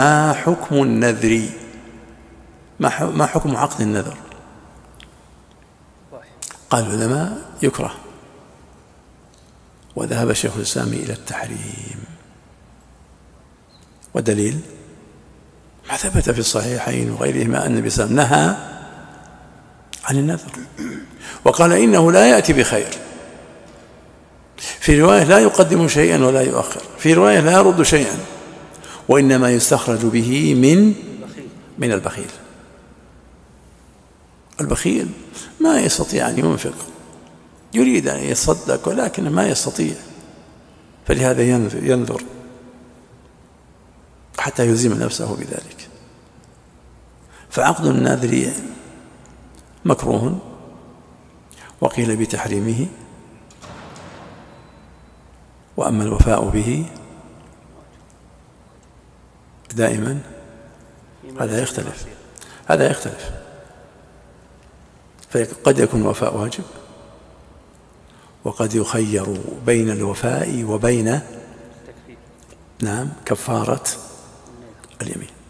ما حكم النذر؟ ما حكم عقد النذر؟ قال العلماء يكره، وذهب شيخ الإسلام إلى التحريم. ودليل ما ثبت في الصحيحين وغيرهما أن النبي صلى الله عليه وسلم نهى عن النذر، وقال إنه لا يأتي بخير. في رواية لا يقدم شيئا ولا يؤخر، في رواية لا يرد شيئا، وإنما يستخرج به من البخيل. البخيل ما يستطيع أن ينفق، يريد أن يتصدق ولكن ما يستطيع، فلهذا ينذر حتى يلزم نفسه بذلك. فعقد النذر مكروه، وقيل بتحريمه، وأما الوفاء به دائما هذا يختلف. فقد يكون الوفاء واجب، وقد يخير بين الوفاء وبين كفارة اليمين.